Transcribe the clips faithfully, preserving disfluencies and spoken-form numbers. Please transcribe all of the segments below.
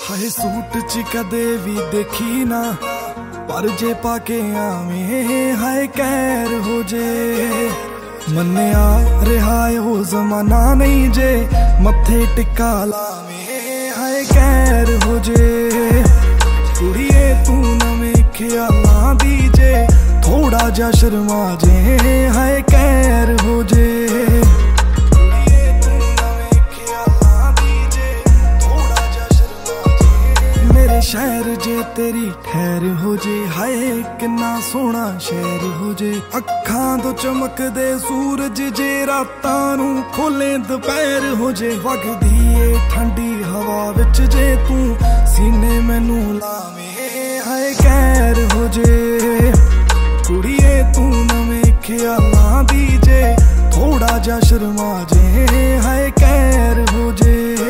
ਹਾਏ ਸੂਟ ਚ ਕਦੇ ਵੀ ਦੇਖੀ ਨਾ, ਪਰ ਜੇ ਪਾ ਕੇ ਆਵੇਂ ਹਾਏ ਕਹਿਰ ਹੋ ਜੇ। ਮੰਨਿਆ ਰਿਹਾ ਉਹ ਜ਼ਮਾਨਾ ਨਹੀਂ ਜੇ, ਮੱਥੇ ਟਿੱਕਾ ਲਾਵੇਂ ਹਾਏ ਕਹਿਰ ਹੋ ਜੇ। ਕੁੜੀਏ ਤੂੰ ਨਵੇਂ ਖਿਆਲਾਂ ਦੀ ਜੇ, ਥੋੜਾ ਜਿਹਾ ਸ਼ਰਮਾ ਜੇ ਹਾਏ ਕਹਿਰ ਹੋ ਜੇ। ਸ਼ਹਿਰ ਜੇ ਤੇਰੀ ਠਹਿਰ ਹੋ ਜੇ, ਹਾਏ ਕਿੰਨਾ ਸੋਹਣਾ ਸ਼ਹਿਰ ਹੋ ਜੇ। ਅੱਖਾਂ ਤੋਂ ਚਮਕਦੇ ਸੂਰਜ ਜੇ ਰਾਤਾਂ ਨੂੰ ਖੋਲੇ ਦੁਪਹਿਰ ਹੋ ਜੇ। ਵਗਦੀ ਏ ਠੰਡੀ ਹਵਾ ਵਿੱਚ ਜੇ ਤੂੰ ਸੀਨੇ ਮੈਨੂੰ ਲਾਵੇਂ ਹਾਏ ਕਹਿਰ ਹੋ ਜੇ। ਕੁੜੀਏ ਤੂੰ ਨਵੇਂ ਖਿਆਲਾਂ ਦੀ ਜੇ, ਥੋੜਾ ਜਿਹਾ ਸ਼ਰਮਾ ਜੇ ਹਾਏ ਕਹਿਰ ਹੋ ਜੇ।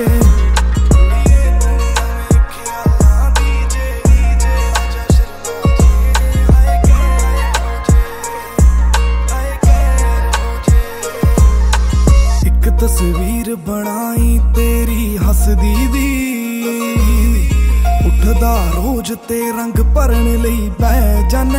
ਤਸਵੀਰ ਬਣਾਈ ਤੇਰੀ ਹੱਸਦੀ ਦੀ, ਉੱਠਦਾ ਰੋਜ਼ ਤੇ ਰੰਗ ਭਰਨ ਲਈ ਬਹਿ ਜਾਨੇ।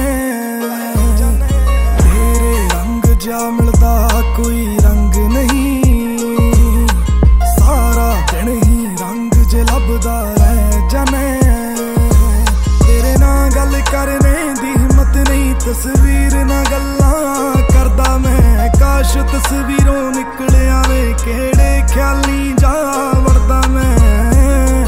ਤੇਰੇ ਰੰਗ ਜਾ ਮਿਲਦਾ ਕੋਈ ਰੰਗ ਨਹੀਂ, ਸਾਰਾ ਦਿਨ ਹੀ ਰੰਗ ਜੇ ਲੱਭਦਾ ਰਹਿ ਜਾਨੇ। ਤੇਰੇ ਨਾਲ ਗੱਲ ਕਰਨੇ ਦੀ ਹਿੰਮਤ ਨਹੀਂ, ਤਸਵੀਰ ਨਾਲ ਗੱਲਾਂ ਕਰਦਾ ਮੈਂ। ਕਾਸ਼ ਤਸਵੀਰੋਂ ਨਿਕਲਿਆ ਵੇ ਕਿਹੜੇ ਖਿਆਲੀ ਜਾ ਵੜਦਾ ਮੈਂ।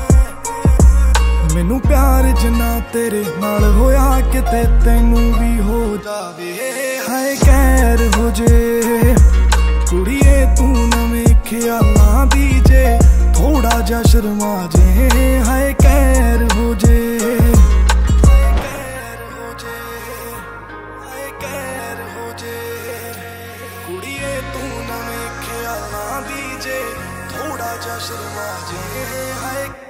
ਮੈਨੂੰ ਪਿਆਰ ਜਿੰਨਾ ਤੇਰੇ ਨਾਲ ਹੋਇਆ, ਕਿਤੇ ਤੈਨੂੰ ਵੀ ਹੋ ਜਾਵੇ ਹਾਏ ਕਹਿਰ ਹੋ ਜੇ। ਕੁੜੀਏ ਤੂੰ ਨਵੇਂ ਖਿਆਲਾਂ ਦੀ ਜੇ, ਥੋੜਾ ਜਿਹਾ ਸ਼ਰਮਾ ਜੇ ਹਾਏ ਕਹਿਰ ਹੋ ਜੇ। ਕੁੜੀਏ ਤੂੰ ਨਵੇਂ ਖਿਆਲਾਂ ਦੀ ਜੇ, ਥੋੜਾ ਜਿਹਾ ਸ਼ਰਮਾ ਜੇ ਹਾਏ।